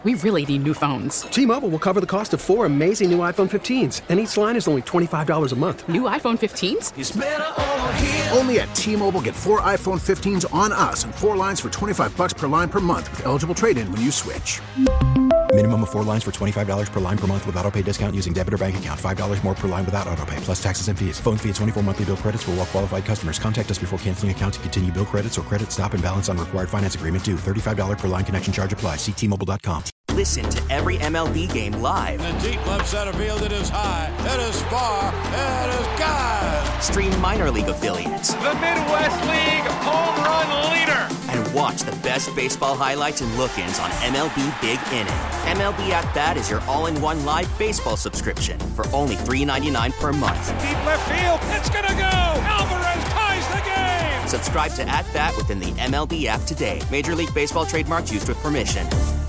We really need new phones. T-Mobile will cover the cost of 4 amazing new iPhone 15s, and each line is only $25 a month. New iPhone 15s? It's better over here. Only at T-Mobile, get 4 iPhone 15s on us and 4 lines for $25 per line per month with eligible trade-in when you switch. Minimum of 4 lines for $25 per line per month with autopay discount using debit or bank account. $5 more per line without autopay, plus taxes and fees. Phone fee at 24 monthly bill credits for well-qualified customers. Contact us before canceling account to continue bill credits or credit stop and balance on required finance agreement due. $35 per line connection charge applies. See T-Mobile.com. Listen to every MLB game live. In the deep left center field, it is high, it is far, it is gone. Stream minor league affiliates. The Midwest League home run leader. And watch the best baseball highlights and look-ins on MLB Big Inning. MLB At Bat is your all-in-one live baseball subscription for only $3.99 per month. Deep left field, it's gonna go. Alvarez ties the game. Subscribe to At Bat within the MLB app today. Major League Baseball trademarks used with permission.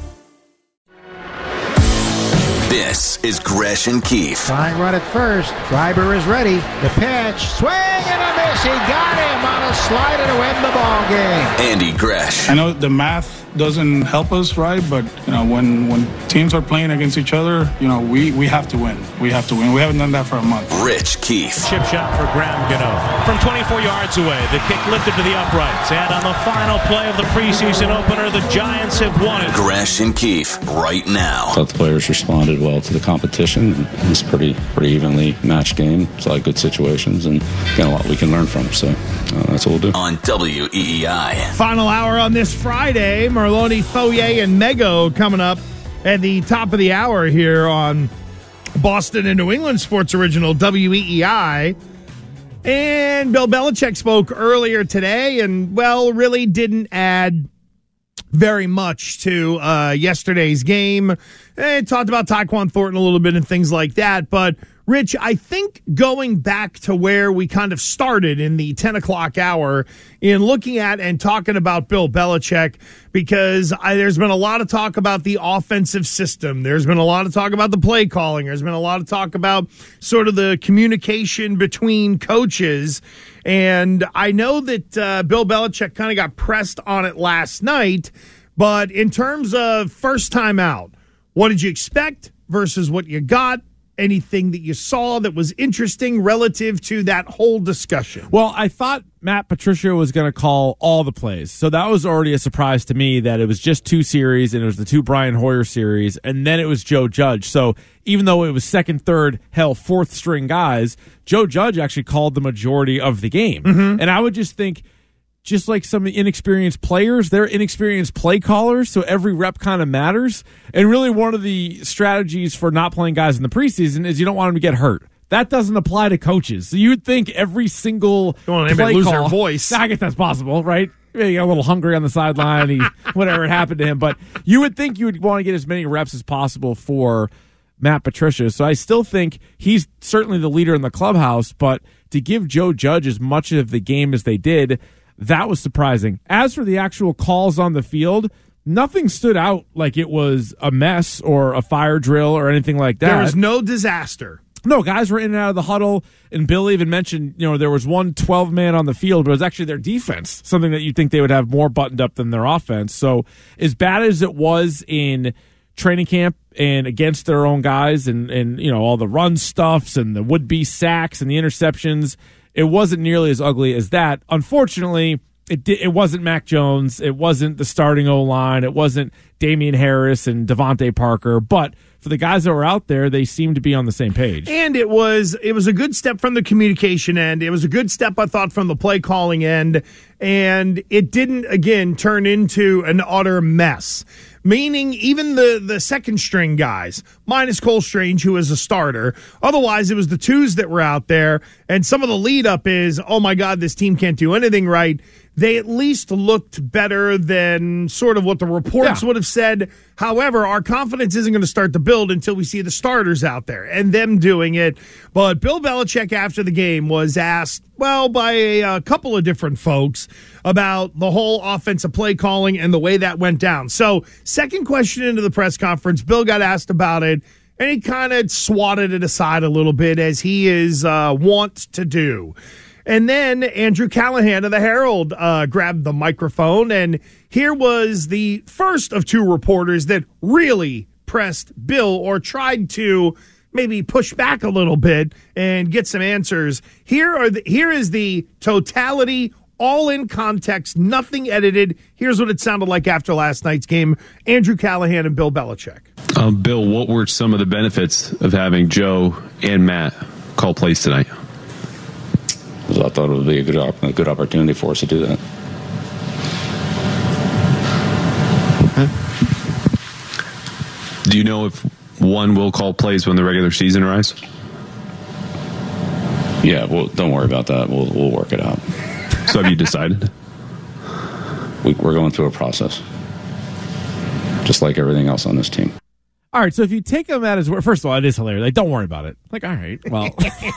This is Gresh and Keefe. Flying run at first. Schreiber is ready. The pitch. Swing and a miss. He got him on a slider to win the ball game. Andy Gresh. I know the math doesn't help us, right? But, when teams are playing against each other, we have to win. We have to win. We haven't done that for a month. Rich Keefe. Chip shot for Graham Gano. From 24 yards away, the kick lifted to the uprights. And on the final play of the preseason opener, the Giants have won it. Gresh and Keefe right now. I thought the players responded well to the competition. It was a pretty evenly matched game. It's a lot of good situations and got a lot we can learn from. So that's what we'll do. On WEEI. Final hour on this Friday. Merlone, Foyer, and Mego coming up at the top of the hour here on Boston and New England Sports Original WEEI. And Bill Belichick spoke earlier today and, really didn't add very much to yesterday's game. Talked about Tyquan Thornton a little bit and things like that. But, Rich, I think going back to where we kind of started in the 10 o'clock hour in looking at and talking about Bill Belichick, because there's been a lot of talk about the offensive system. There's been a lot of talk about the play calling. There's been a lot of talk about sort of the communication between coaches. And I know that Bill Belichick kind of got pressed on it last night. But in terms of first time out, what did you expect versus what you got? Anything that you saw that was interesting relative to that whole discussion? Well, I thought Matt Patricia was going to call all the plays. So that was already a surprise to me that it was just 2 series, and it was the 2 Brian Hoyer series, and then it was Joe Judge. So even though it was second, third, fourth string guys, Joe Judge actually called the majority of the game. Mm-hmm. And I would just think, just like some inexperienced players, they're inexperienced play callers, so every rep kind of matters. And really one of the strategies for not playing guys in the preseason is you don't want them to get hurt. That doesn't apply to coaches. So you would think every single don't want anybody play lose call, their voice. I guess that's possible, right? Maybe he got a little hungry on the sideline, whatever happened to him. But you would think you would want to get as many reps as possible for Matt Patricia. So I still think he's certainly the leader in the clubhouse, but to give Joe Judge as much of the game as they did, that was surprising. As for the actual calls on the field, nothing stood out like it was a mess or a fire drill or anything like that. There was no disaster. No, guys were in and out of the huddle, and Bill even mentioned, there was one 12-man on the field, but it was actually their defense, something that you'd think they would have more buttoned up than their offense. So as bad as it was in training camp and against their own guys and all the run stuffs and the would-be sacks and the interceptions, it wasn't nearly as ugly as that. Unfortunately, it wasn't Mac Jones. It wasn't the starting O-line. It wasn't Damian Harris and Devontae Parker. But for the guys that were out there, they seemed to be on the same page. And it was a good step from the communication end. It was a good step, I thought, from the play calling end. And it didn't, again, turn into an utter mess. Meaning even the second string guys, minus Cole Strange, who is a starter. Otherwise, it was the 2s that were out there. And some of the lead up is, oh my God, this team can't do anything right. They at least looked better than sort of what the reports would have said. However, our confidence isn't going to start to build until we see the starters out there and them doing it. But Bill Belichick, after the game, was asked, by a couple of different folks about the whole offensive play calling and the way that went down. So, second question into the press conference, Bill got asked about it, and he kind of swatted it aside a little bit, as he is wont to do. And then Andrew Callahan of the Herald grabbed the microphone, and here was the first of two reporters that really pressed Bill or tried to maybe push back a little bit and get some answers. Here is the totality, all in context, nothing edited. Here's what it sounded like after last night's game. Andrew Callahan and Bill Belichick. Bill, what were some of the benefits of having Joe and Matt call plays tonight? I thought it would be a good opportunity for us to do that. Do you know if one will call plays when the regular season arrives? Yeah, well, don't worry about that. We'll work it out. So have you decided? We're going through a process, just like everything else on this team. All right, so if you take him at his word, first of all, it is hilarious. Like, don't worry about it. Like, all right, well,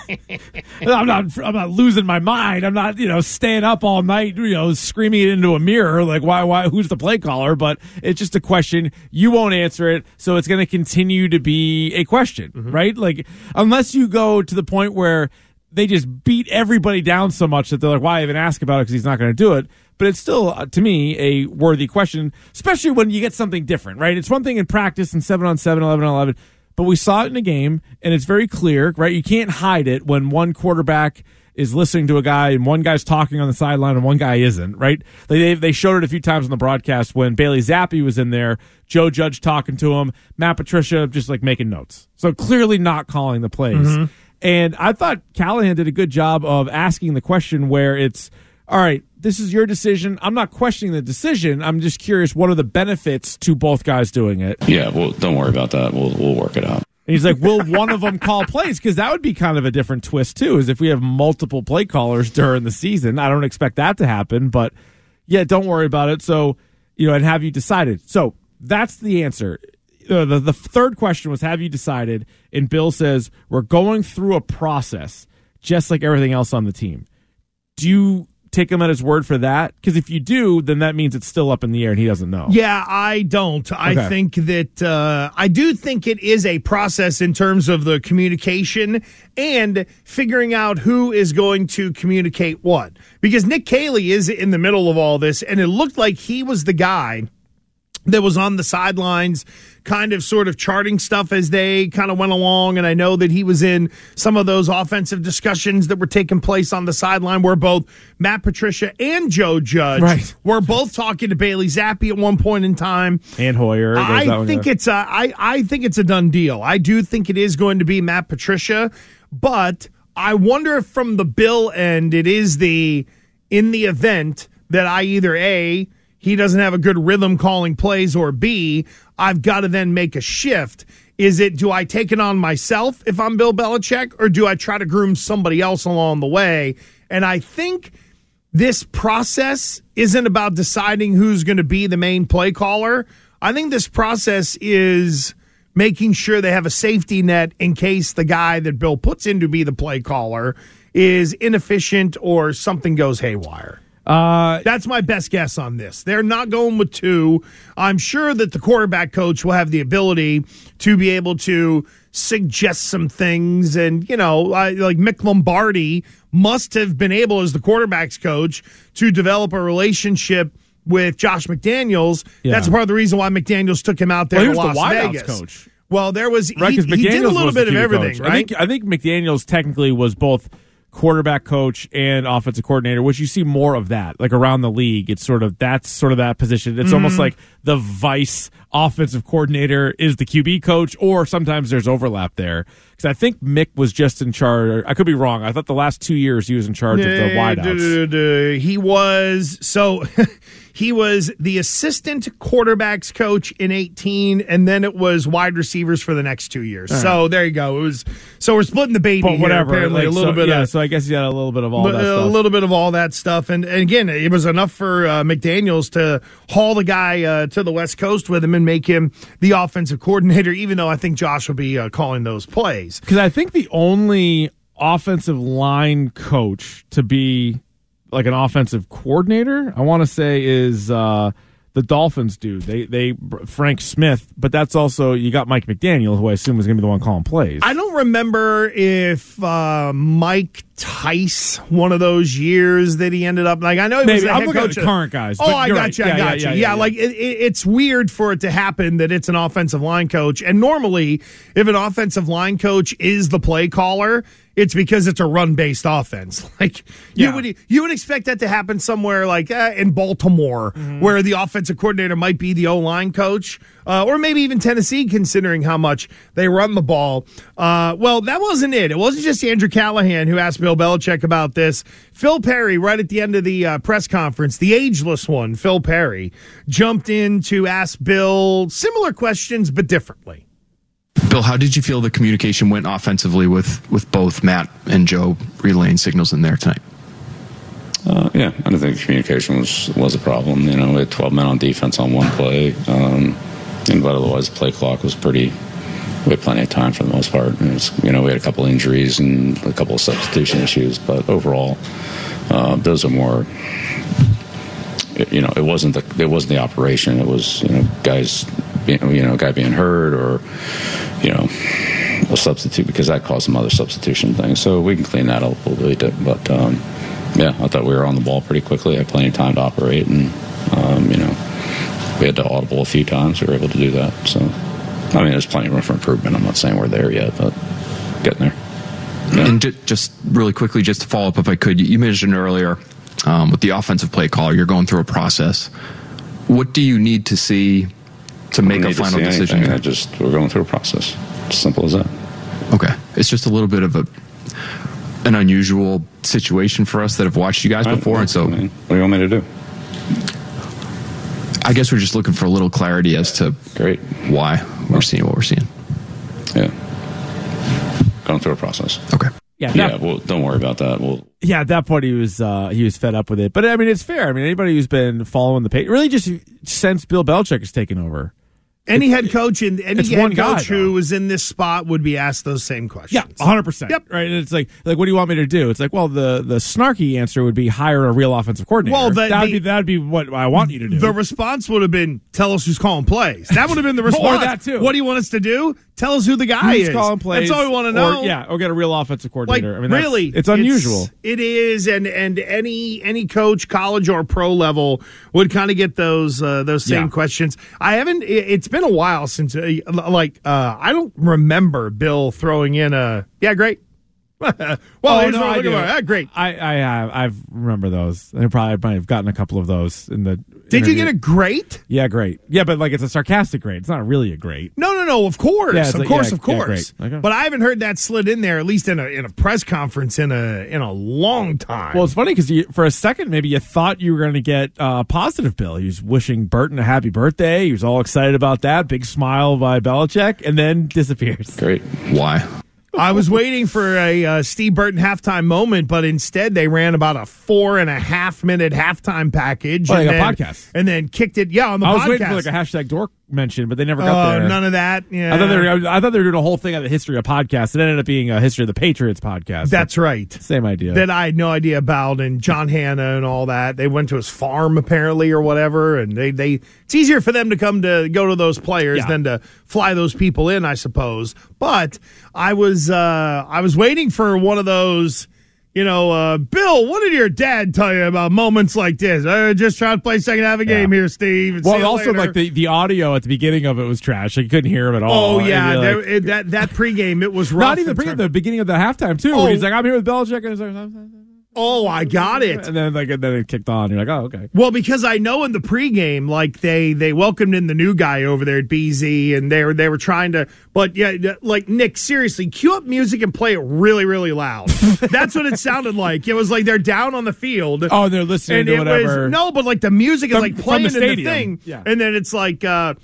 I'm not losing my mind. I'm not, staying up all night, screaming it into a mirror. Like, why? Who's the play caller? But it's just a question. You won't answer it, so it's going to continue to be a question, right? Like, unless you go to the point where they just beat everybody down so much that they're like, why even ask about it because he's not going to do it? But it's still, to me, a worthy question, especially when you get something different, right? It's one thing in practice and 7-on-7, 11-on-11, but we saw it in a game, and it's very clear, right? You can't hide it when one quarterback is listening to a guy and one guy's talking on the sideline and one guy isn't, right? They showed it a few times on the broadcast when Bailey Zappi was in there, Joe Judge talking to him, Matt Patricia just like making notes. So clearly not calling the plays. And I thought Callahan did a good job of asking the question where it's, all right, this is your decision. I'm not questioning the decision. I'm just curious, what are the benefits to both guys doing it? Yeah, well, don't worry about that. We'll work it out. And he's like, will one of them call plays? Because that would be kind of a different twist, too, is if we have multiple play callers during the season. I don't expect that to happen, but yeah, don't worry about it. So, and have you decided? So that's the answer. The third question was, have you decided? And Bill says, we're going through a process, just like everything else on the team. Do you take him at his word for that? Because if you do, then that means it's still up in the air and he doesn't know. Yeah, I don't. Okay. I think that I do think it is a process in terms of the communication and figuring out who is going to communicate what. Because Nick Caley is in the middle of all this, and it looked like he was the guy that was on the sidelines kind of sort of charting stuff as they kind of went along. And I know that he was in some of those offensive discussions that were taking place on the sideline where both Matt Patricia and Joe Judge were both talking to Bailey Zappi at one point in time. And Hoyer. I think it's a done deal. I do think it is going to be Matt Patricia, but I wonder if from the Bill end it is in the event that I either A, he doesn't have a good rhythm calling plays, or B, I've got to then make a shift. Do I take it on myself if I'm Bill Belichick, or do I try to groom somebody else along the way? And I think this process isn't about deciding who's going to be the main play caller. I think this process is making sure they have a safety net in case the guy that Bill puts in to be the play caller is inefficient or something goes haywire. That's my best guess on this. They're not going with two. I'm sure that the quarterback coach will have the ability to be able to suggest some things. And, like Mick Lombardi must have been able, as the quarterback's coach, to develop a relationship with Josh McDaniels. Yeah. That's part of the reason why McDaniels took him out there to Las Vegas. Coach. Well, there was he did a little bit of everything, coach. right? I think McDaniels technically was both quarterback coach and offensive coordinator, which you see more of that, like around the league. It's sort of that position. It's almost like the vice offensive coordinator is the QB coach, or sometimes there's overlap there. Because I think Mick was just in charge. I could be wrong. I thought the last 2 years he was in charge of the wideouts. He was the assistant quarterbacks coach in 2018, and then it was wide receivers for the next 2 years. Right. So there you go. So we're splitting the baby here, apparently. So I guess he had a little bit of all that stuff. A little bit of all that stuff. And again, it was enough for McDaniels to haul the guy to the West Coast with him and make him the offensive coordinator, even though I think Josh will be calling those plays. Because I think the only offensive line coach to be like an offensive coordinator, I want to say, is the The Dolphins do. They Frank Smith, but that's also, you got Mike McDaniel, who I assume is going to be the one calling plays. I don't remember if Mike Tice, one of those years that he ended up, like, I know he was the head I'm looking coach at the current guys. Oh, I got you. Yeah, like it's weird for it to happen that it's an offensive line coach. And normally, if an offensive line coach is the play caller, it's because it's a run-based offense. Like you would expect that to happen somewhere like in Baltimore, where the offensive coordinator might be the O-line coach, or maybe even Tennessee, considering how much they run the ball. Well, that wasn't it. It wasn't just Andrew Callahan who asked Bill Belichick about this. Phil Perry, right at the end of the press conference, the ageless one, Phil Perry, jumped in to ask Bill similar questions but differently. Bill, how did you feel the communication went offensively with both Matt and Joe relaying signals in there tonight? Yeah, I don't think communication was a problem. We had 12 men on defense on one play, but otherwise the play clock was we had plenty of time for the most part. We had a couple injuries and a couple of substitution issues, but overall, those are more. It wasn't the operation. It was guys, a guy being hurt or a substitute, because that caused some other substitution things. So we can clean that up a little bit. But I thought we were on the ball pretty quickly. I had plenty of time to operate, and we had to audible a few times. We were able to do that. So there's plenty of room for improvement. I'm not saying we're there yet, but getting there. Yeah. And just really quickly, just to follow up, if I could, you mentioned earlier. With the offensive play caller, you're going through a process. What do you need to see to make a final decision? We're going through a process. It's simple as that. Okay. It's just a little bit of an unusual situation for us that have watched you guys before. And so, what do you want me to do? I guess we're just looking for a little clarity as to why we're seeing what we're seeing. Yeah. Going through a process. Okay. Well, don't worry about that. At that point he was fed up with it. But it's fair. Anybody who's been following the page, really just since Bill Belichick has taken over. Any head coach and any head coach who was in this spot would be asked those same questions. Yeah, 100%. Yep. Right. And it's like, what do you want me to do? It's like, well, the snarky answer would be hire a real offensive coordinator. Well, that'd be what I want you to do. The response would have been, tell us who's calling plays. That would have been the response. Or that too. What do you want us to do? Tell us who the guy is. Calling plays. That's all we want to know. Or get a real offensive coordinator. Really, it's unusual. It is, and any coach, college or pro level, would kind of get those same questions. I haven't. It's been a while since, I don't remember Bill throwing in a great. Great. I remember those. I probably have gotten a couple of those in the. Did you get a great? Yeah, great. Yeah, but it's a sarcastic grade. It's not really a great. No. Of course, yeah, of course. Yeah, okay. But I haven't heard that slid in there, at least in a press conference in a long time. Well, it's funny because for a second maybe you thought you were going to get positive Bill. He was wishing Burton a happy birthday. He was all excited about that. Big smile by Belichick, and then disappears. Great. Why? I was waiting for a Steve Burton halftime moment, but instead they ran about a 4.5-minute halftime package. A podcast. And then kicked it, on the podcast. I was waiting for a hashtag dork mention, but they never got there. None of that. Yeah. I thought they were doing a whole thing on the history of podcasts. It ended up being a history of the Patriots podcast. That's right. Same idea. That I had no idea about, and John Hanna and all that. They went to his farm apparently or whatever, and they it's easier for them to go to those players than to fly those people in, I suppose. But I was waiting for one of those. Bill, what did your dad tell you about moments like this? Just trying to play second half of a game here, Steve. Well, also the audio at the beginning of it was trash. You couldn't hear him at all. Oh yeah, that pregame it was rough. Not even pregame. The beginning of the halftime too. He's like, "I'm here with Belichick," and he's like, "Oh, I got it." And then it kicked on. You're like, "Oh, okay." Well, because I know in the pregame, they welcomed in the new guy over there at BZ, and they were trying to. But Nick, seriously, cue up music and play it really, really loud. That's what it sounded like. It was like they're down on the field. Oh, they're listening to whatever. But the music is playing in the thing, and then it's like, welcome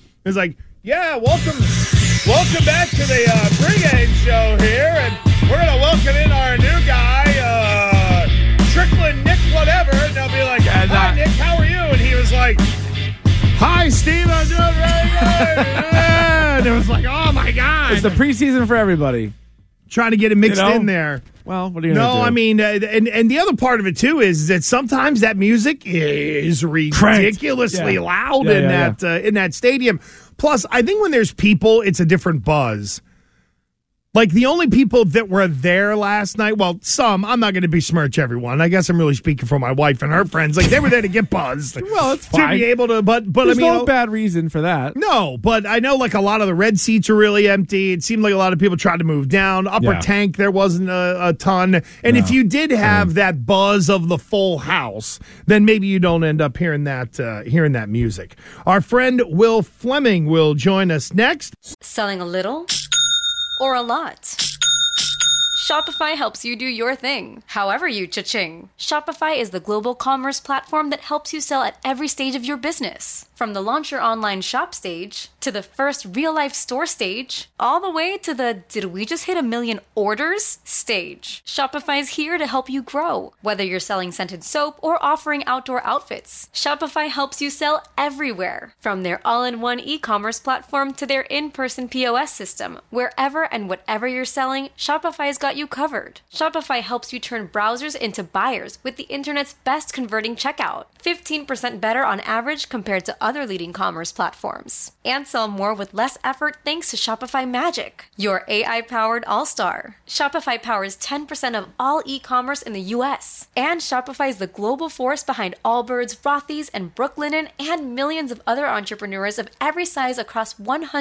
back to the pregame show here, and we're gonna welcome in our new guy, Trickling Nick whatever, and they'll be like, "Hi Nick, how are you?" And he was like, "Hi Steve, I'm doing really good." And it was like, oh my God. It's the preseason for everybody. trying to get it mixed in there. Well, what are you going to do? No, I mean, and the other part of it, too, is that sometimes that music is ridiculously loud in that stadium. Plus, I think when there's people, it's a different buzz. Like, the only people that were there last night, well, some, I'm not going to besmirch everyone. I guess I'm really speaking for my wife and her friends. Like, they were there to get buzzed. Well, it's fine. To be able to, but There's I mean, no bad reason for that. No, but I know, like, a lot of the red seats are really empty. It seemed like a lot of people tried to move down. Upper tank, there wasn't a ton. And if you did have that buzz of the full house, then maybe you don't end up hearing that music. Our friend Will Fleming will join us next. Selling a little or a lot? Shopify helps you do your thing, however you cha-ching. Shopify is the global commerce platform that helps you sell at every stage of your business. From the launch your online shop stage, to the first real-life store stage, all the way to the did we just hit 1 million orders stage. Shopify's here to help you grow. Whether you're selling scented soap or offering outdoor outfits, Shopify helps you sell everywhere. From their all-in-one e-commerce platform to their in-person POS system, wherever and whatever you're selling, Shopify's got you covered. Shopify helps you turn browsers into buyers with the internet's best converting checkout. 15% better on average compared to other leading commerce platforms. And sell more with less effort thanks to Shopify Magic, your AI-powered all-star. Shopify powers 10% of all e-commerce in the U.S. And Shopify is the global force behind Allbirds, Rothy's, and Brooklinen, and millions of other entrepreneurs of every size across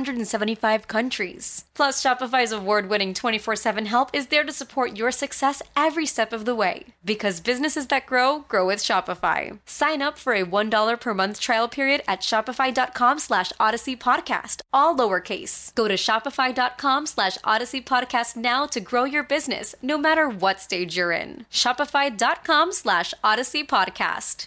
175 countries. Plus, Shopify's award-winning 24/7 help is there to support your success every step of the way. Because businesses that grow, grow with Shopify. Sign up for a $1 per month trial period at shopify.com/Odyssey Podcast, all lowercase. Go to shopify.com/Odyssey Podcast now to grow your business, no matter what stage you're in. Shopify.com/Odyssey Podcast.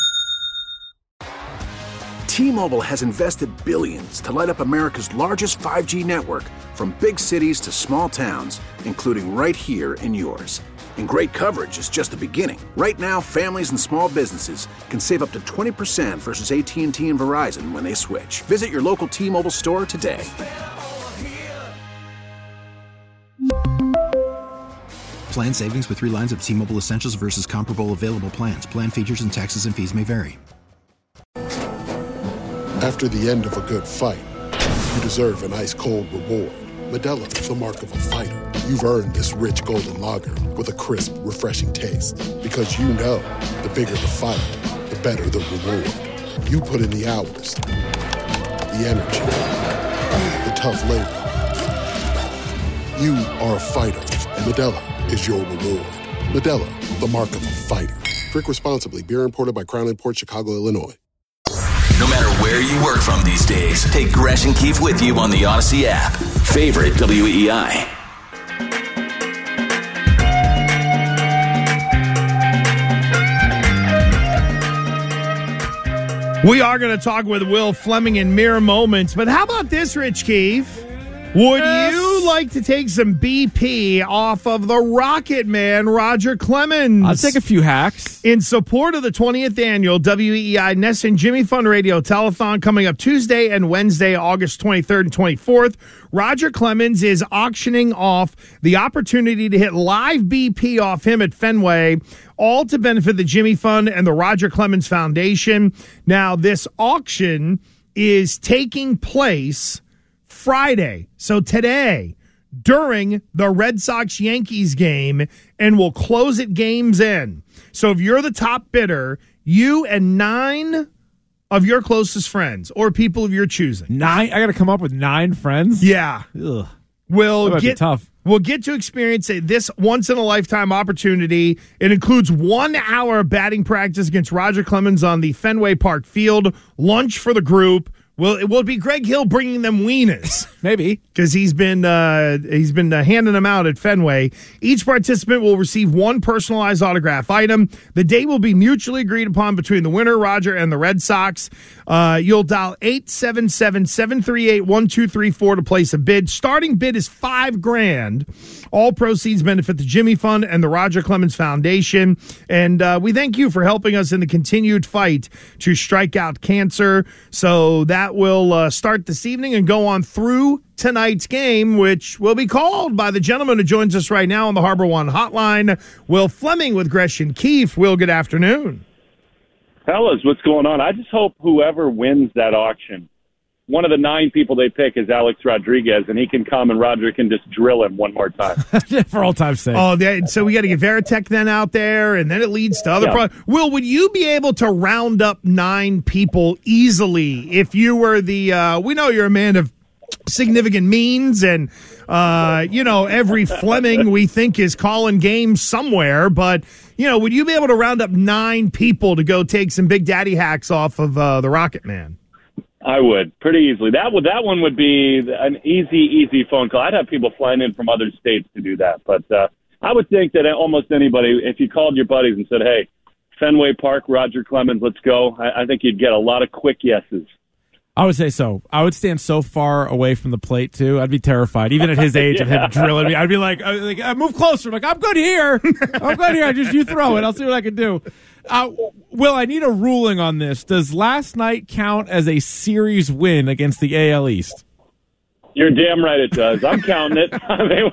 T-Mobile has invested billions to light up America's largest 5G network, from big cities to small towns, including right here in yours. And great coverage is just the beginning. Right now, families and small businesses can save up to 20% versus AT&T and Verizon when they switch. Visit your local T-Mobile store today. Plan savings with 3 lines of T-Mobile Essentials versus comparable available plans. Plan features and taxes and fees may vary. After the end of a good fight, you deserve an ice-cold reward. Modelo is the mark of a fighter. You've earned this rich golden lager with a crisp, refreshing taste. Because you know, the bigger the fight, the better the reward. You put in the hours, the energy, the tough labor. You are a fighter, and Modelo is your reward. Modelo, the mark of a fighter. Drink responsibly. Beer imported by Crown Imports, Chicago, Illinois. No matter where you work from these days, take Gresh and Keefe with you on the Odyssey app. Favorite WEEI. We are going to talk with Will Fleming in mere moments, but how about this, Rich Keefe? Would you like to take some BP off of the Rocket Man, Roger Clemens? I'll take a few hacks. In support of the 20th annual WEEI Ness and Jimmy Fun Radio Telethon coming up Tuesday and Wednesday, August 23rd and 24th, Roger Clemens is auctioning off the opportunity to hit live BP off him at Fenway, all to benefit the Jimmy Fund and the Roger Clemens Foundation. Now, this auction is taking place Friday, so today, during the Red Sox-Yankees game, and we'll close at game's end. So if you're the top bidder, you and 9 of your closest friends or people of your choosing. 9? I got to come up with 9 friends? Yeah. Ugh. We'll tough. We'll get to experience this once-in-a-lifetime opportunity. It includes 1 hour of batting practice against Roger Clemens on the Fenway Park field, lunch for the group. Well, it will be Greg Hill bringing them wieners. Maybe. Because he's been handing them out at Fenway. Each participant will receive 1 personalized autograph item. The date will be mutually agreed upon between the winner, Roger, and the Red Sox. You'll dial 877-738-1234 to place a bid. Starting bid is $5,000. All proceeds benefit the Jimmy Fund and the Roger Clemens Foundation. And we thank you for helping us in the continued fight to strike out cancer. So that will start this evening and go on through tonight's game, which will be called by the gentleman who joins us right now on the Harbor One hotline, Will Fleming with Gresh and Keefe. Will, good afternoon. Fellas, what's going on? I just hope whoever wins that auction, one of the 9 people they pick is Alex Rodriguez, and he can come and Roger can just drill him one more time. For all time's sake. Oh, so we got to get Veritek then out there, and then it leads to other Will, would you be able to round up 9 people easily if you were the we know you're a man of significant means, and every Fleming we think is calling games somewhere, but would you be able to round up 9 people to go take some Big Daddy hacks off of the Rocket Man? I would, pretty easily. That one would be an easy phone call. I'd have people flying in from other states to do that. But I would think that almost anybody, if you called your buddies and said, hey, Fenway Park, Roger Clemens, let's go, I think you'd get a lot of quick yeses. I would say so. I would stand so far away from the plate, too. I'd be terrified. Even at his age, of him drilling me. I'd be like, move closer. I'm like, I'm good here. Just you throw it. I'll see what I can do. Will, I need a ruling on this. Does last night count as a series win against the AL East? You're damn right it does. I'm counting it. I mean,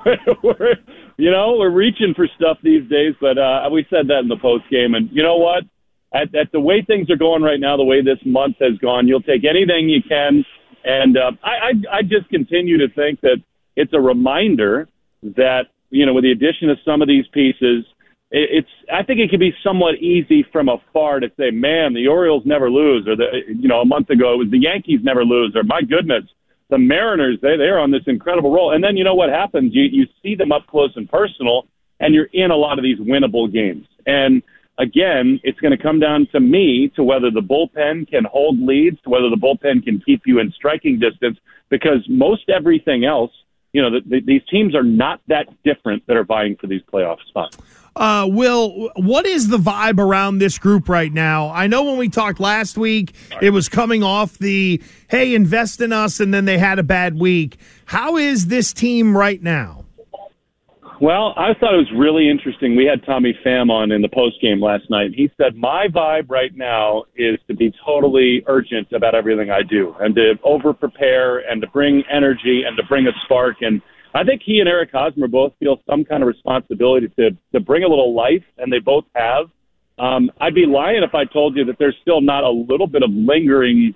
we're reaching for stuff these days, but we said that in the post game. And you know what? At the way things are going right now, the way this month has gone, you'll take anything you can. And I just continue to think that it's a reminder that, with the addition of some of these pieces, I think it can be somewhat easy from afar to say, man, the Orioles never lose, or a month ago it was the Yankees never lose, or my goodness, the Mariners, they're on this incredible roll. And then you know what happens? You see them up close and personal, and you're in a lot of these winnable games. And again, it's going to come down to whether the bullpen can hold leads, to whether the bullpen can keep you in striking distance, because most everything else, these teams are not that different that are vying for these playoff spots. Will, what is the vibe around this group right now? I know when we talked last week, it was coming off the, hey, invest in us, and then they had a bad week. How is this team right now? Well, I thought it was really interesting. We had Tommy Pham on in the postgame last night. He said, my vibe right now is to be totally urgent about everything I do and to over-prepare and to bring energy and to bring a spark. And I think he and Eric Hosmer both feel some kind of responsibility to bring a little life, and they both have. I'd be lying if I told you that there's still not a little bit of lingering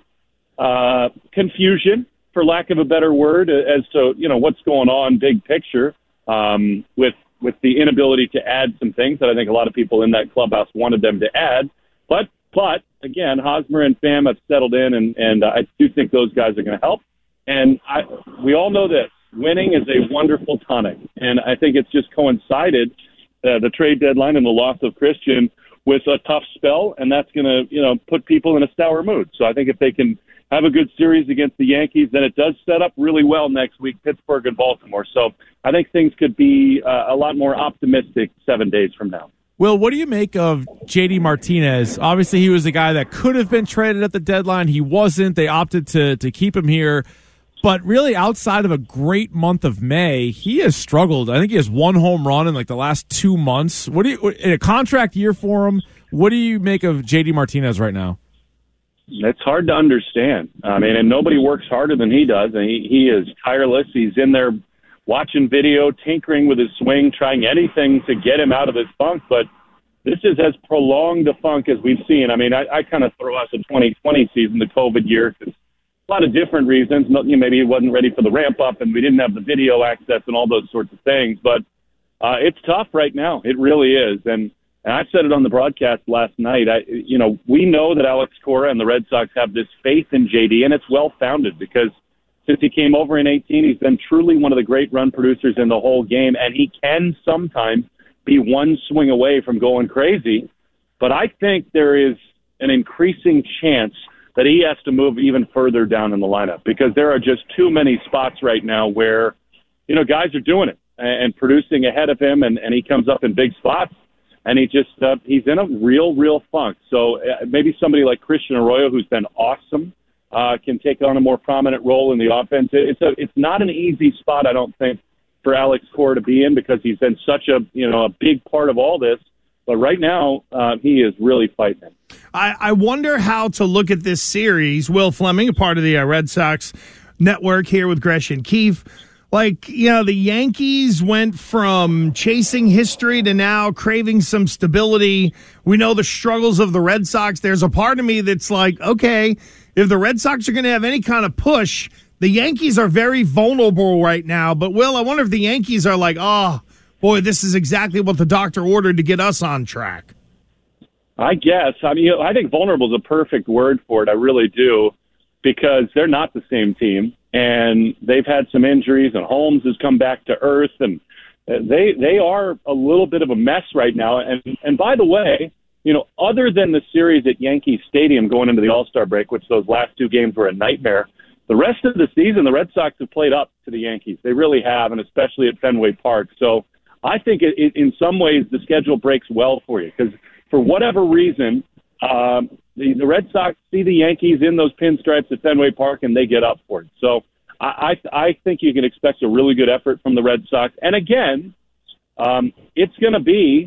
confusion, for lack of a better word, as to what's going on big picture. With the inability to add some things that I think a lot of people in that clubhouse wanted them to add. But again, Hosmer and Pham have settled in, and I do think those guys are going to help. And we all know this. Winning is a wonderful tonic. And I think it's just coincided, the trade deadline and the loss of Christian, with a tough spell, and that's going to put people in a sour mood. So I think if they can have a good series against the Yankees, then it does set up really well next week, Pittsburgh and Baltimore. So I think things could be a lot more optimistic 7 days from now. Will, what do you make of J.D. Martinez? Obviously, he was a guy that could have been traded at the deadline. He wasn't. They opted to keep him here. But really, outside of a great month of May, he has struggled. I think he has 1 home run in the last 2 months. In a contract year for him, what do you make of J.D. Martinez right now? It's hard to understand. I mean, and nobody works harder than he does. And he is tireless. He's in there watching video, tinkering with his swing, trying anything to get him out of his funk. But this is as prolonged a funk as we've seen. I mean, I kind of throw out the 2020 season, the COVID year, because a lot of different reasons. Maybe he wasn't ready for the ramp up, and we didn't have the video access and all those sorts of things. But it's tough right now. It really is. And I said it on the broadcast last night. We know that Alex Cora and the Red Sox have this faith in JD, and it's well-founded because since he came over in 2018, he's been truly one of the great run producers in the whole game, and he can sometimes be one swing away from going crazy. But I think there is an increasing chance that he has to move even further down in the lineup because there are just too many spots right now where, guys are doing it and producing ahead of him, and he comes up in big spots. and he's in a real funk. So maybe somebody like Christian Arroyo, who's been awesome, can take on a more prominent role in the offense. It's not an easy spot, I don't think, for Alex Cora to be in, because he's been such a big part of all this. But right now, he is really fighting it. I wonder how to look at this series. Will Fleming, a part of the Red Sox network here with Gresh and Keefe. The Yankees went from chasing history to now craving some stability. We know the struggles of the Red Sox. There's a part of me that's like, okay, if the Red Sox are going to have any kind of push, the Yankees are very vulnerable right now. But, Will, I wonder if the Yankees are like, oh, boy, this is exactly what the doctor ordered to get us on track. I guess. I mean, I think vulnerable is a perfect word for it. I really do, because they're not the same team, and they've had some injuries, and Holmes has come back to earth, and they are a little bit of a mess right now. And by the way, other than the series at Yankee Stadium going into the All-Star break, which those last two games were a nightmare, the rest of the season, the Red Sox have played up to the Yankees. They really have, and especially at Fenway Park. So I think in some ways the schedule breaks well for you, because for whatever reason, the Red Sox see the Yankees in those pinstripes at Fenway Park, and they get up for it. So I think you can expect a really good effort from the Red Sox. And again, it's going to be,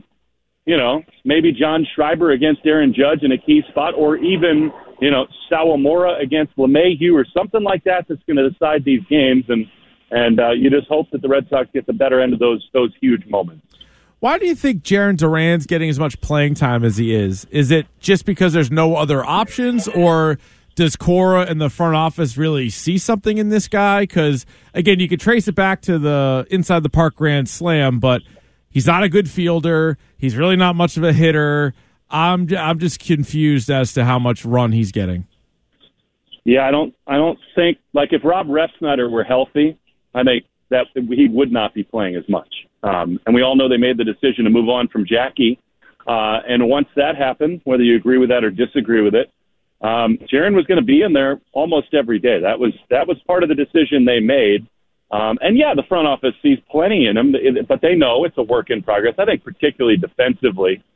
maybe John Schreiber against Aaron Judge in a key spot, or even, Sawamura against LeMahieu or something like that that's going to decide these games. And you just hope that the Red Sox get the better end of those huge moments. Why do you think Jarren Duran's getting as much playing time as he is? Is it just because there's no other options, or does Cora and the front office really see something in this guy? Because, again, you could trace it back to the Inside the Park Grand Slam, but he's not a good fielder. He's really not much of a hitter. I'm just confused as to how much run he's getting. Yeah, I don't think, like, if Rob Refsnyder were healthy, I think that he would not be playing as much. And we all know they made the decision to move on from Jackie. And once that happened, whether you agree with that or disagree with it, Jarren was going to be in there almost every day. That was part of the decision they made. And yeah, the front office sees plenty in him, but they know it's a work in progress. I think particularly defensively,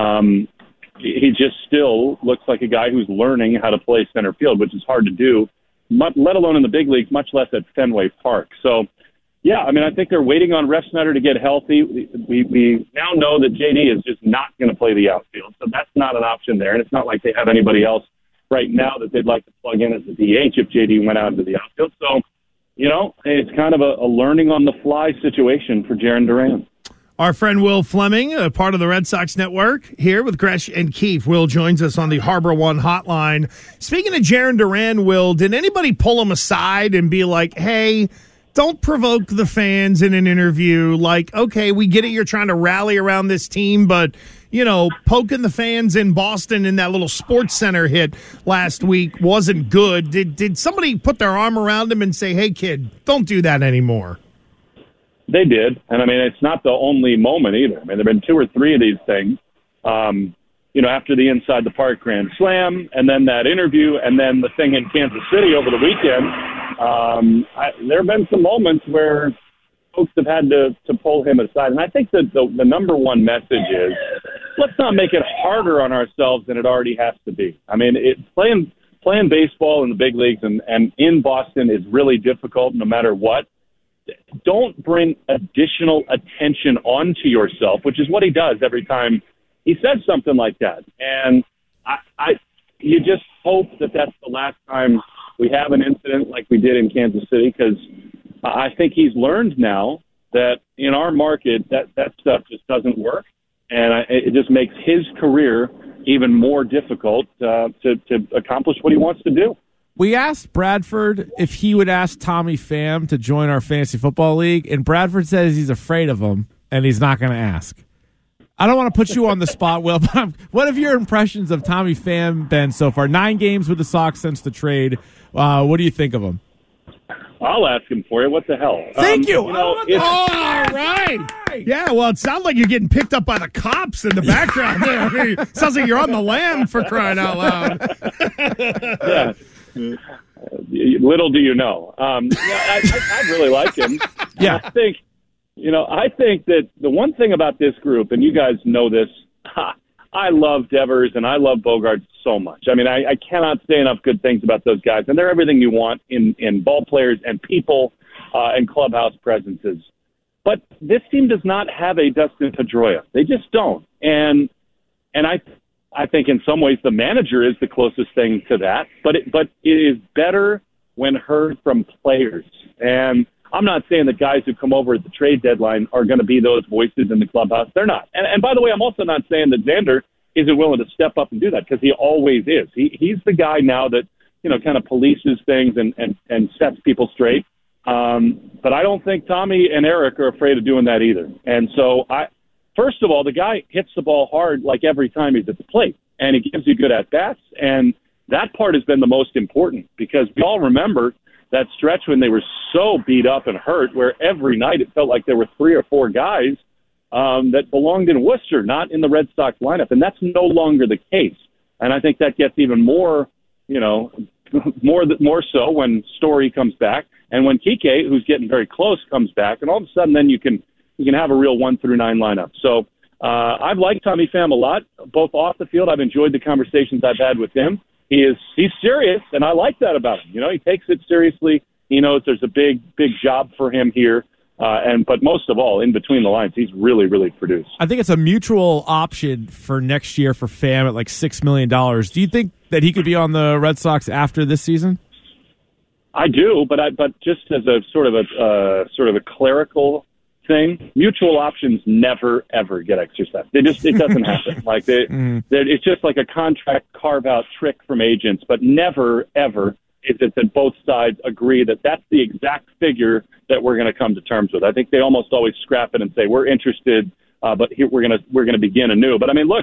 he just still looks like a guy who's learning how to play center field, which is hard to do, let alone in the big leagues, much less at Fenway Park. So, yeah, I mean, I think they're waiting on Refsnyder to get healthy. We now know that JD is just not going to play the outfield, so that's not an option there. And it's not like they have anybody else right now that they'd like to plug in as the DH if JD went out into the outfield. So, it's kind of a learning on the fly situation for Jarren Duran. Our friend Will Fleming, a part of the Red Sox Network, here with Gresh and Keefe. Will joins us on the Harbor One hotline. Speaking of Jarren Duran, Will, did anybody pull him aside and be like, hey, don't provoke the fans in an interview? Like, okay, we get it, you're trying to rally around this team, but, poking the fans in Boston in that little Sports Center hit last week wasn't good. Did somebody put their arm around him and say, hey, kid, don't do that anymore? They did. And, I mean, it's not the only moment either. I mean, there have been two or three of these things, after the Inside the Park Grand Slam, and then that interview, and then the thing in Kansas City over the weekend. There have been some moments where folks have had to pull him aside. And I think that the number one message is, let's not make it harder on ourselves than it already has to be. I mean, playing baseball in the big leagues and in Boston is really difficult no matter what. Don't bring additional attention onto yourself, which is what he does every time he says something like that. And you just hope that that's the last time we have an incident like we did in Kansas City, because I think he's learned now that in our market that stuff just doesn't work, and it just makes his career even more difficult to accomplish what he wants to do. We asked Bradford if he would ask Tommy Pham to join our fantasy football league, and Bradford says he's afraid of him and he's not going to ask. I don't want to put you on the spot, Will, but what have your impressions of Tommy Pham been so far? 9 games with the Sox since the trade. What do you think of him? I'll ask him for you. What the hell? Thank you. All right. Yeah, well, it sounds like you're getting picked up by the cops in the background there. I mean, it sounds like you're on the lam, for crying out loud. Yeah. Little do you know. I really like him. Yeah. I think that the one thing about this group, and you guys know this I love Devers and I love Bogaerts so much. I mean, I cannot say enough good things about those guys, and they're everything you want in ball players and people and clubhouse presences. But this team does not have a Dustin Pedroia. They just don't. And I think in some ways the manager is the closest thing to that. But it is better when heard from players. And I'm not saying the guys who come over at the trade deadline are going to be those voices in the clubhouse. They're not. And by the way, I'm also not saying that Xander isn't willing to step up and do that, because he always is. He's the guy now that, kind of polices things and sets people straight. But I don't think Tommy and Eric are afraid of doing that either. And so first of all, the guy hits the ball hard like every time he's at the plate, and he gives you good at-bats. And that part has been the most important, because we all remember that stretch when they were so beat up and hurt, where every night it felt like there were 3 or 4 guys that belonged in Worcester, not in the Red Sox lineup. And that's no longer the case. And I think that gets even more, more so when Story comes back, and when Kike, who's getting very close, comes back, and all of a sudden then you can have a real 1 through 9 lineup. So I've liked Tommy Pham a lot, both off the field. I've enjoyed the conversations I've had with him. He's serious, and I like that about him. He takes it seriously. He knows there's a big job for him here. But most of all, in between the lines, he's really, really produced. I think it's a mutual option for next year for Pham at like $6 million. Do you think that he could be on the Red Sox after this season? I do, but just as a sort of a clerical thing, mutual options never ever get exercised. It doesn't happen. Like it's just like a contract carve out trick from agents, but never ever is it that both sides agree that that's the exact figure that we're going to come to terms with. I think they almost always scrap it and say we're interested, but here we're going to begin anew. But I mean, look,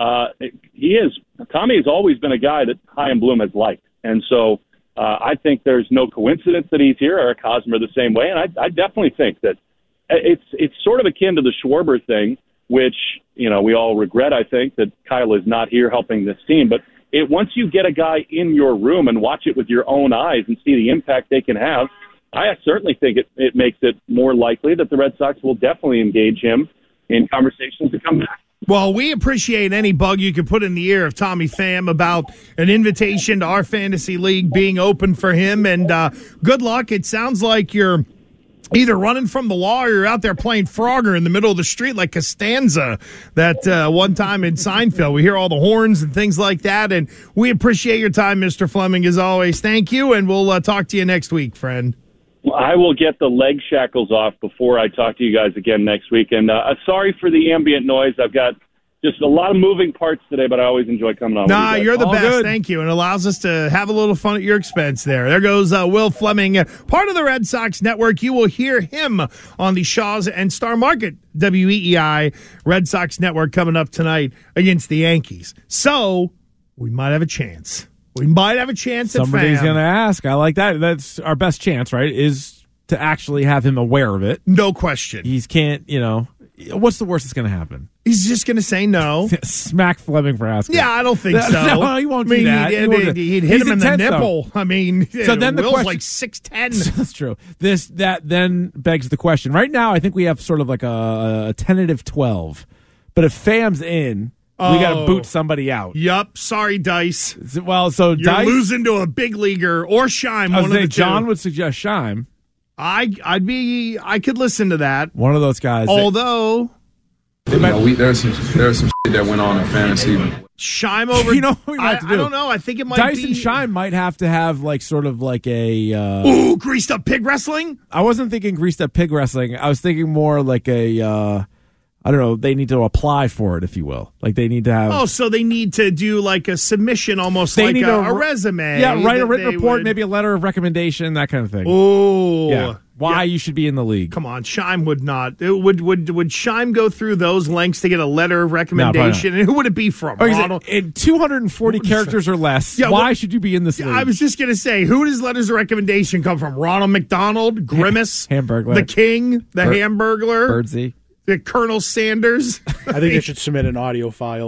Tommy has always been a guy that Chaim Bloom has liked, and so I think there's no coincidence that he's here. Eric Hosmer the same way, and I definitely think that it's sort of akin to the Schwarber thing, which we all regret. I think that Kyle is not here helping this team, but once you get a guy in your room and watch it with your own eyes and see the impact they can have, I certainly think it makes it more likely that the Red Sox will definitely engage him in conversations to come back. Well, we appreciate any bug you can put in the ear of Tommy Pham about an invitation to our fantasy league being open for him. And good luck. It sounds like you're either running from the law or you're out there playing Frogger in the middle of the street like Costanza that one time in Seinfeld. We hear all the horns and things like that, and we appreciate your time, Mr. Fleming, as always. Thank you, and we'll talk to you next week, friend. I will get the leg shackles off before I talk to you guys again next week. And sorry for the ambient noise. I've got just a lot of moving parts today, but I always enjoy coming on. Nah, you're the all best. Good. Thank you. And allows us to have a little fun at your expense there. There goes Will Fleming, part of the Red Sox Network. You will hear him on the Shaws and Star Market WEEI Red Sox Network coming up tonight against the Yankees. So we might have a chance. We might have a chance at Somebody's going to ask. I like that. That's our best chance, right, is to actually have him aware of it. No question. He can't, what's the worst that's going to happen? He's just going to say no. Smack Fleming for asking. Yeah, I don't think so. No, he won't do that. He'd hit him in the nipple. Though. I mean, so then the Will's question, like 6'10". That's true. That then begs the question. Right now, I think we have sort of like a tentative 12. But if Pham's in, we got to boot somebody out. Yup. Sorry, Dice. Well, so you're Dice, losing to a big leaguer or Scheim. I was saying John would suggest Scheim. I could listen to that. One of those guys. Although there's some shit that went on in fantasy. Scheim over. I don't know. I think it might Dice be. and Scheim might have to have like sort of like a greased up pig wrestling. I wasn't thinking greased up pig wrestling. I was thinking more like a I don't know. They need to apply for it, if you will. Like they need to have. Oh, so they need to do like a submission, almost like a resume. Yeah, write a written report, maybe a letter of recommendation, that kind of thing. Oh, yeah. Why you should be in the league? Come on, Scheim would not. Would Scheim go through those lengths to get a letter of recommendation? And who would it be from? Ronald? In 240 characters or less. Yeah, why should you be in this league? I was just going to say, who does letters of recommendation come from? Ronald McDonald, Grimace, Hamburglar, the King, the Hamburglar, Birdsey. Colonel Sanders. I think they should submit an audio file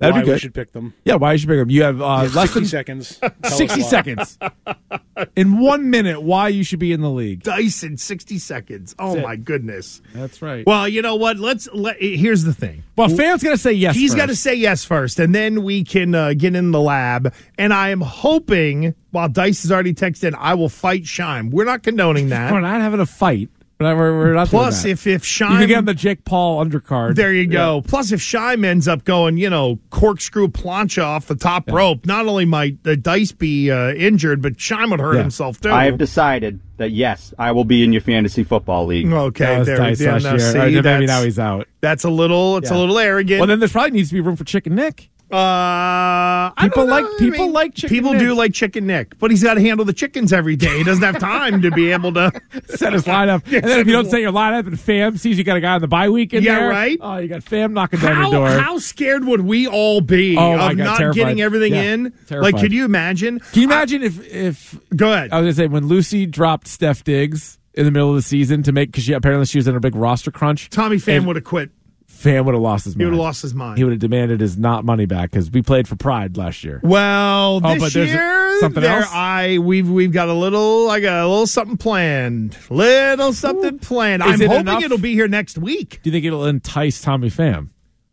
That'd why be good. we should pick them. Yeah, why you should pick them. You have less 60 than seconds. Tell us 60 why. seconds. In 1 minute, why you should be in the league. Dice in 60 seconds. Oh, my goodness. That's right. Well, you know what? Here's the thing. Well, Fam's going to say yes He's first. got to say yes first, and then we can get in the lab. And I am hoping, while Dice has already texted in, I will fight Scheim. We're not condoning that. We're not having a fight. We're not Plus, doing that. if Scheim... You can get him the Jake Paul undercard. There you go. Plus, if Scheim ends up going, corkscrew plancha off the top rope, not only might the Dice be injured, but Scheim would hurt himself, too. I have decided that, yes, I will be in your fantasy football league. Okay, there Dice last year. Maybe now he's out. That's a little arrogant. Well, then there probably needs to be room for Chicken Nick. People like Chicken People Nick. do like Chicken Nick, but he's got to handle the chickens every day. He doesn't have time to be able to set his lineup. And then if you don't set your lineup and Fam sees you got a guy on the bye week in there. right. Oh, you got Fam knocking down your door. How scared would we all be of not terrified. getting everything in? Terrified. Like, could you imagine? Can you imagine if Go ahead. I was going to say, when Lucy dropped Steph Diggs in the middle of the season to make, because apparently she was in a big roster crunch. Tommy Pham would have quit. Fam would have lost his mind. He would have lost his mind. He would have demanded his money back because we played for Pride last year. Well, but this there's year, something else? we've got I got a little something planned. I'm hoping enough? it'll be here next week. Do you think it'll entice Tommy Pham?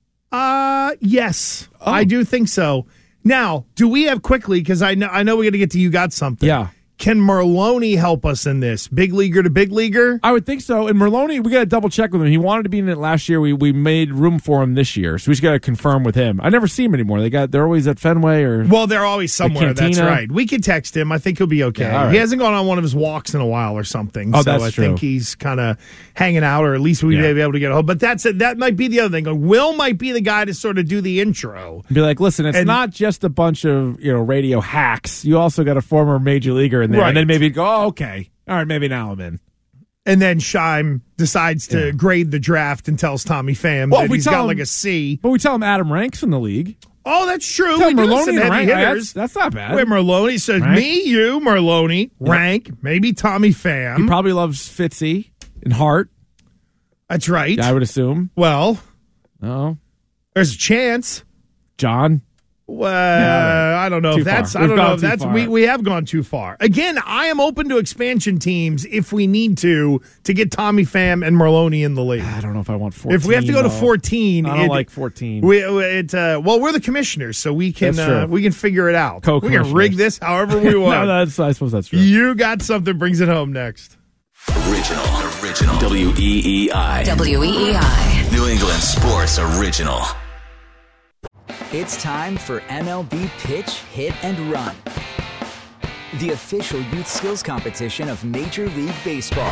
Yes. I do think so. Now, do we have quickly, because I know we got to get to You Got Something. Yeah. Can Merlone help us in this? Big leaguer to big leaguer? I would think so. And Merlone, we got to double check with him. He wanted to be in it last year. We made room for him this year, so we just got to confirm with him. I never see him anymore. They're always at Fenway or they're always somewhere. That's right. We can text him. I think he'll be okay. Yeah, right. He hasn't gone on one of his walks in a while or something. Oh, so that's I true. think he's kind of hanging out, or at least we may be able to get a hold. But that might be the other thing. Will might be the guy to sort of do the intro. Be like, listen, it's not just a bunch of radio hacks. You also got a former major leaguer in there, and then maybe go, oh, okay, all right, maybe now I'm in. And then Scheim decides to grade the draft and tells Tommy Pham that he's got like a C. But we tell him Adam Ranks in the league. Oh, that's true. Tell We do Merlone some and heavy Rank. hitters. That's not bad. Wait, Merlone says Rank. me, you, Merlone, Rank, maybe Tommy Pham. He probably loves Fitzy and Hart. That's right. I would assume. Well, no, there's a chance. John. Well, I don't know if that's. I don't know if that's. We have gone too far. Again, I am open to expansion teams if we need to get Tommy Pham and Merlone in the league. I don't know if I want 14. If we have to go to 14, I don't like 14. We're the commissioners, so we can figure it out. We can rig this however we want. I suppose that's true. You Got Something brings it home next. Original. WEEI. WEEI. New England Sports Original. It's time for MLB Pitch, Hit, and Run, the official youth skills competition of Major League Baseball.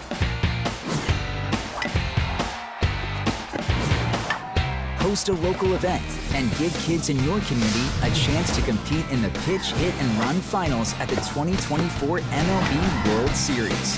Host a local event and give kids in your community a chance to compete in the Pitch, Hit, and Run finals at the 2024 MLB World Series.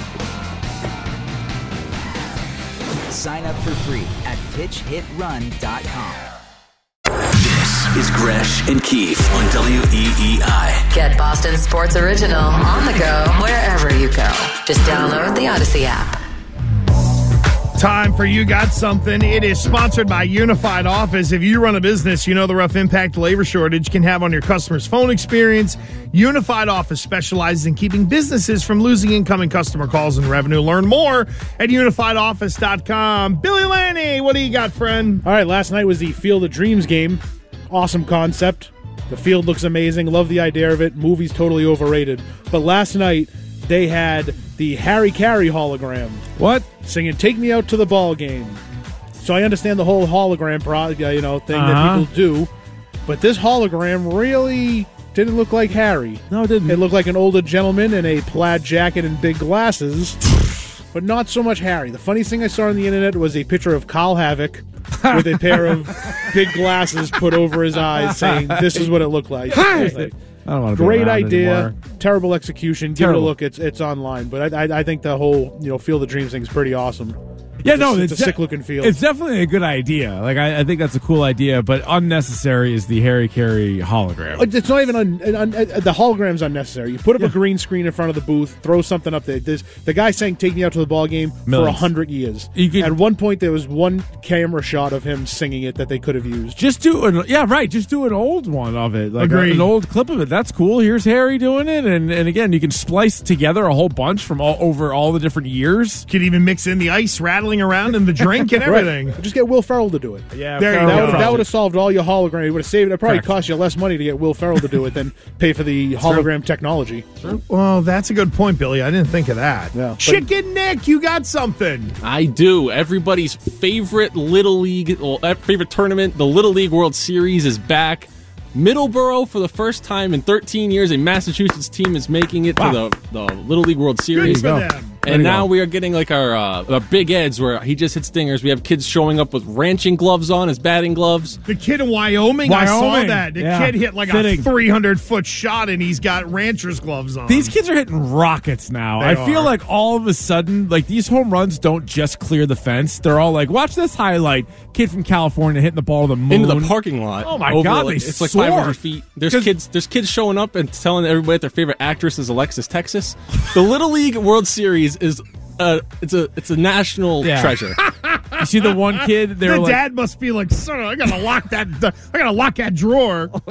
Sign up for free at pitchhitrun.com. This is Gresh and Keith on WEEI. Get Boston Sports Original on the go wherever you go. Just download the Odyssey app. Time for You Got Something. It is sponsored by Unified Office. If you run a business, you know the rough impact labor shortage can have on your customer's phone experience. Unified Office specializes in keeping businesses from losing incoming customer calls and revenue. Learn more at unifiedoffice.com. Billy Lanny, what do you got, friend? All right, last night was the Field of Dreams game. Awesome concept. The field looks amazing. Love the idea of it. Movie's totally overrated. But last night, they had the Harry Carey hologram. What? Singing "Take Me Out to the Ball Game." So I understand the whole hologram thing that people do, but this hologram really didn't look like Harry. No, it didn't. It looked like an older gentleman in a plaid jacket and big glasses, but not so much Harry. The funniest thing I saw on the internet was a picture of Kyle Havoc with a pair of big glasses put over his eyes, saying, "This is what it looked like." I don't want to Great be around idea, anymore. terrible execution. Terrible. Give it a look. It's online, but I think the whole Field of Dreams thing is pretty awesome. Yeah, no, it's a sick looking field. It's definitely a good idea. Like I think that's a cool idea, but unnecessary is the Harry Carey hologram. It's not even the hologram's unnecessary. You put up a green screen in front of the booth, throw something up there. The guy saying "Take Me Out to the Ball Game" for 100 years. At one point, there was one camera shot of him singing it that they could have used. Just do an old one of it, like an old clip of it. That's cool. Here's Harry doing it, and again, you can splice together a whole bunch from over all the different years. Could even mix in the ice rattling around in the drink and everything. Right. Just get Will Ferrell to do it. Yeah, that would have solved all your hologram. It would have saved it. It probably cost you less money to get Will Ferrell to do it than pay for the hologram technology. Sure. Well, that's a good point, Billy. I didn't think of that. Yeah, Chicken Nick, you got something. I do. Everybody's favorite Little League, favorite tournament, the Little League World Series is back. Middleborough, for the first time in 13 years, a Massachusetts team is making it to the Little League World Series. Good for them. And now we are getting like our Big Ed's where he just hits dingers. We have kids showing up with ranching gloves on as batting gloves. The kid in Wyoming, I saw that. The kid hit like a 300-foot shot, and he's got rancher's gloves on. These kids are hitting rockets now. I feel like all of a sudden, like these home runs don't just clear the fence. They're all like, watch this highlight. Kid from California hitting the ball to the moon. Into the parking lot. Oh, my God. It's like 500 feet. There's kids showing up and telling everybody their favorite actress is Alexis Texas. The Little League World Series is... it's a national treasure. You see the one kid? The dad must be like, son, I gotta lock that drawer. Do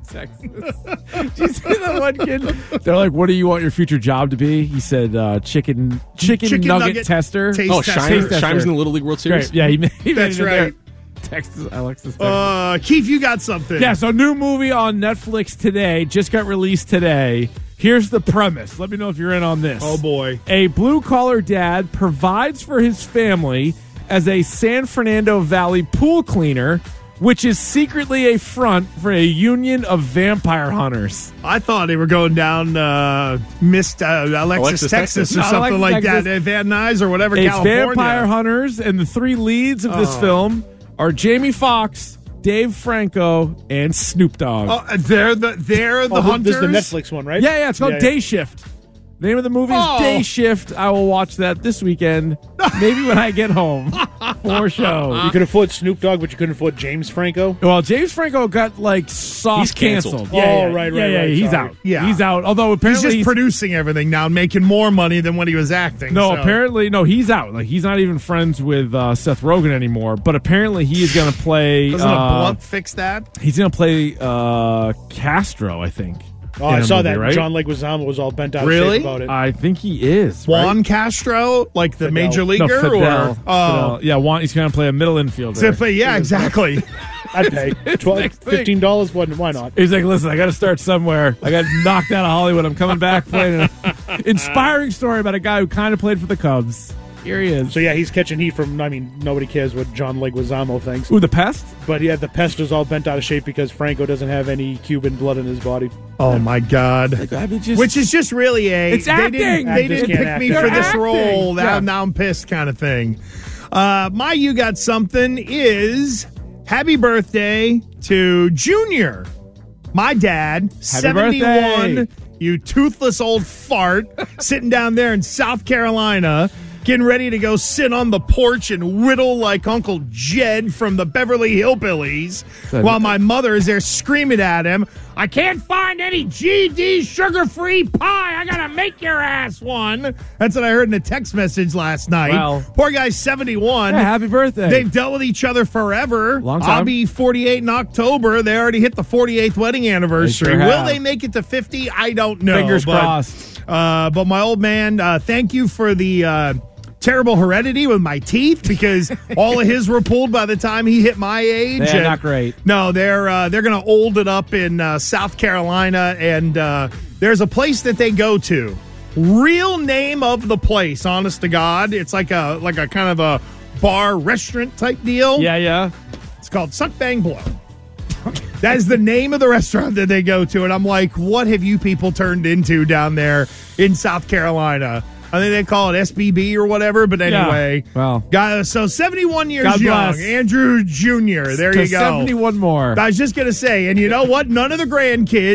you see that one kid? They're like, what do you want your future job to be? He said, chicken nugget tester. Shimes in the Little League World Series. Great. Yeah, he made That's it right. Texas, Alexis. Keith, you got something. Yeah, so new movie on Netflix today, just got released today. Here's the premise. Let me know if you're in on this. Oh, boy. A blue-collar dad provides for his family as a San Fernando Valley pool cleaner, which is secretly a front for a union of vampire hunters. I thought they were going down Alexis, Texas or something like that. Van Nuys or whatever, it's California. Vampire hunters, and the three leads of this film are Jamie Foxx, Dave Franco, and Snoop Dogg. They're the hunters? This is the Netflix one, right? Yeah, it's called Day Shift. The name of the movie is Day Shift. I will watch that this weekend, maybe when I get home for show. You could afford Snoop Dogg, but you couldn't afford James Franco? Well, James Franco got, like, soft canceled. Right. He's out. Yeah. He's out. Although apparently he's producing everything now and making more money than when he was acting. Apparently, he's out. Like, he's not even friends with Seth Rogen anymore, but apparently he is going to play... Doesn't a blunt fix that? He's going to play Castro, I think. Oh, I saw that. Right? John Leguizamo was all bent out of shape about it. I think he is. Juan Castro, like the major leaguer? Fidel. Fidel. Yeah, Juan, he's going to play a middle infielder. Yeah, exactly. I'd pay $15. Why not? He's like, listen, I got to start somewhere. I got knocked out of Hollywood. I'm coming back playing an inspiring story about a guy who kind of played for the Cubs. Here he is. So, yeah, he's catching heat from, nobody cares what John Leguizamo thinks. Ooh, the Pest? But, yeah, the Pest is all bent out of shape because Franco doesn't have any Cuban blood in his body. Oh, my God. Which is just really It's acting! They didn't pick me for this role. Now I'm pissed kind of thing. My You Got Something is happy birthday to Junior. My dad, happy 71, birthday. You toothless old fart, sitting down there in South Carolina, getting ready to go sit on the porch and whittle like Uncle Jed from the Beverly Hillbillies while my mother is there screaming at him, I can't find any GD sugar-free pie. I got to make your ass one. That's what I heard in a text message last night. Wow. Poor guy's 71. Yeah, happy birthday. They've dealt with each other forever. Long time. I'll be 48 in October. They already hit the 48th wedding anniversary. They sure Will have. they make it to 50? I don't know. Fingers crossed. But my old man, thank you for the terrible heredity with my teeth because all of his were pulled by the time he hit my age. They're not great. No, they're going to old it up in South Carolina, and there's a place that they go to. Real name of the place, honest to God. It's like a kind of a bar restaurant type deal. Yeah. It's called Suck Bang Blow. That is the name of the restaurant that they go to, and I'm like, what have you people turned into down there in South Carolina? I think they call it SBB or whatever, but anyway. Yeah, well. So 71 years God young, bless. Andrew Jr., there you go. 71 more. I was just going to say, and you know what? None of the grandkids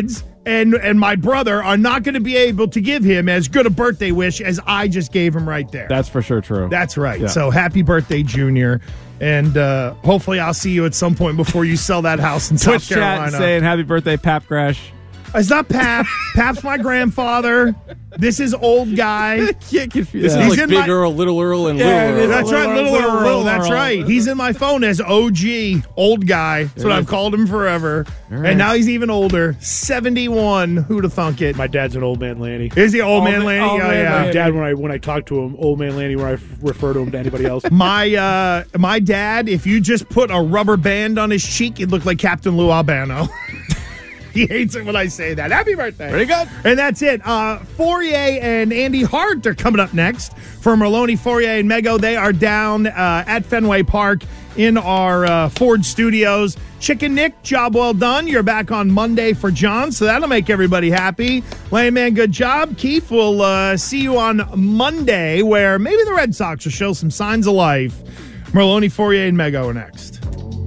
and my brother are not going to be able to give him as good a birthday wish as I just gave him right there. That's for sure true. That's right. Yeah. So happy birthday, Junior. And hopefully I'll see you at some point before you sell that house in Twitch South Carolina. chat saying happy birthday, Pap Crash. It's not Pap. Pap's my grandfather. This is old guy. Can't confuse. This is like Big Earl, Little Earl, and Little Earl. That's right, Little Earl. That's right. He's in my phone as OG, old guy. That's what I've called him forever. right. And now he's even older. 71. Who'd have thunk it? My dad's an old man Lanny. Is he old man Lanny? Oh, Yeah. My dad, when I talk to him, old man Lanny, when I refer to him to anybody else. My dad, if you just put a rubber band on his cheek, it'd look like Captain Lou Albano. He hates it when I say that. Happy birthday. Pretty good. And that's it. Fourier and Andy Hart are coming up next for Merlone, Fourier, and Mego. They are down at Fenway Park in our Ford studios. Chicken Nick, job well done. You're back on Monday for John, so that'll make everybody happy. Lane Man, good job. Keith, we'll see you on Monday where maybe the Red Sox will show some signs of life. Merlone, Fourier, and Mego are next.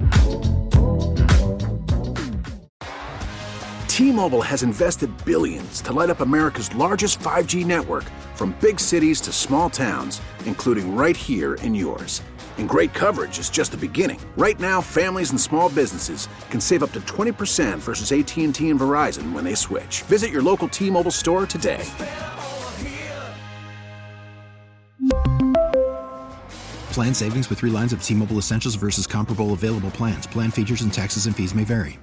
T-Mobile has invested billions to light up America's largest 5G network, from big cities to small towns, including right here in yours. And great coverage is just the beginning. Right now, families and small businesses can save up to 20% versus AT&T and Verizon when they switch. Visit your local T-Mobile store today. Plan savings with 3 lines of T-Mobile Essentials versus comparable available plans. Plan features and taxes and fees may vary.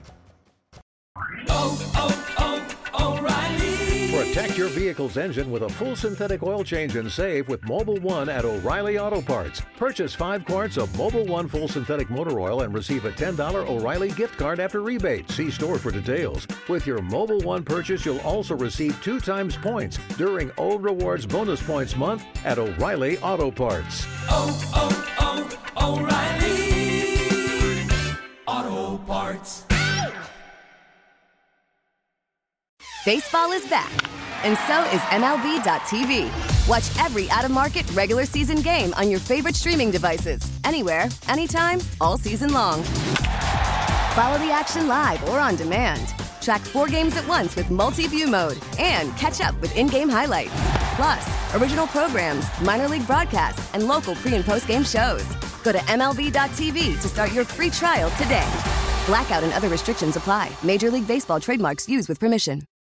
Protect your vehicle's engine with a full synthetic oil change and save with Mobil 1 at O'Reilly Auto Parts. Purchase 5 quarts of Mobil 1 full synthetic motor oil and receive a $10 O'Reilly gift card after rebate. See store for details. With your Mobil 1 purchase, you'll also receive 2 times points during O Rewards Bonus Points Month at O'Reilly Auto Parts. O'Reilly Auto Parts. Baseball is back, and so is MLB.tv. Watch every out-of-market regular season game on your favorite streaming devices, anywhere, anytime, all season long. Follow the action live or on demand. Track 4 games at once with multi-view mode and catch up with in-game highlights. Plus, original programs, minor league broadcasts, and local pre- and post-game shows. Go to MLB.tv to start your free trial today. Blackout and other restrictions apply. Major League Baseball trademarks used with permission.